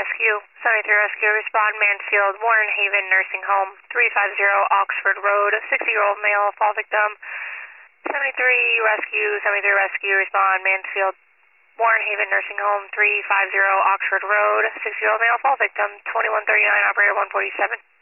Rescue. 73 Rescue, respond Mansfield, Warren Haven Nursing Home, 350 Oxford Road, 60-year-old male, fall victim. 73 Rescue, respond Mansfield, Warren Haven Nursing Home, 350 Oxford Road, 60-year-old male, fall victim. 2139, operator 147.